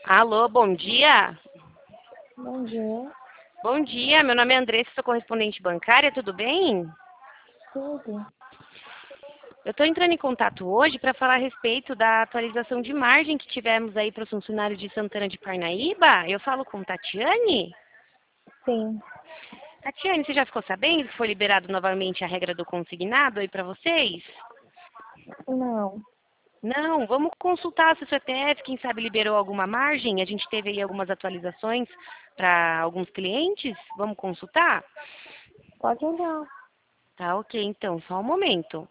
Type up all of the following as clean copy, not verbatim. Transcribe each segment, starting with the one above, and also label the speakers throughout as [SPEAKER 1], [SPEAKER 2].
[SPEAKER 1] Alô, bom dia.
[SPEAKER 2] Bom dia.
[SPEAKER 1] Bom dia, meu nome é Andressa, sou correspondente bancária, tudo bem?
[SPEAKER 2] Tudo.
[SPEAKER 1] Eu estou entrando em contato hoje para falar a respeito da atualização de margem que tivemos aí para os funcionários de Santana de Parnaíba. Eu falo com Tatiane.
[SPEAKER 2] Sim.
[SPEAKER 1] Tatiane, você já ficou sabendo que foi liberado novamente a regra do consignado aí para vocês?
[SPEAKER 2] Não.
[SPEAKER 1] Não, vamos consultar se o CPF, quem sabe liberou alguma margem. A gente teve aí algumas atualizações para alguns clientes. Vamos consultar?
[SPEAKER 2] Pode olhar.
[SPEAKER 1] Tá, ok, então, só um momento.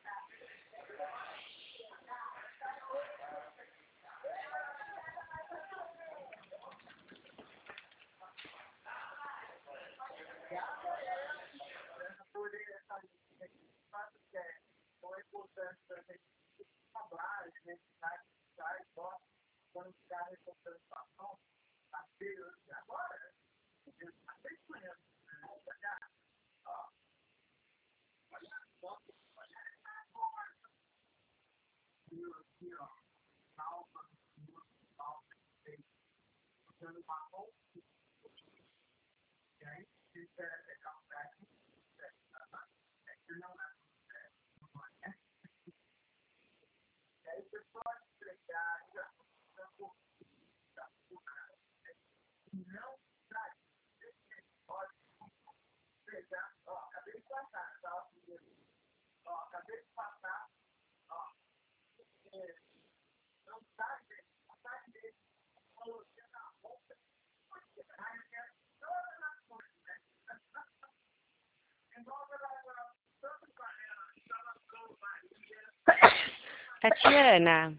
[SPEAKER 1] Tatiana?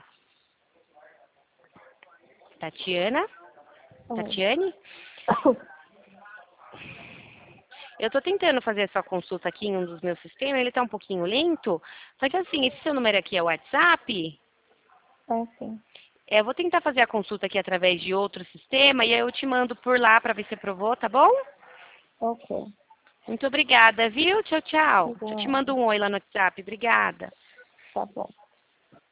[SPEAKER 1] Tatiana?
[SPEAKER 2] Oi.
[SPEAKER 1] Tatiane? Eu estou tentando fazer a sua consulta aqui em um dos meus sistemas, ele está um pouquinho lento. Só que assim, esse seu número aqui é o WhatsApp.
[SPEAKER 2] É sim.
[SPEAKER 1] Eu vou tentar fazer a consulta aqui através de outro sistema e aí eu te mando por lá para ver se aprovou, tá bom?
[SPEAKER 2] Ok.
[SPEAKER 1] Muito obrigada, viu? Tchau, tchau. Eu te
[SPEAKER 2] Igual.
[SPEAKER 1] mando um oi lá no WhatsApp. Obrigada.
[SPEAKER 2] Tá bom.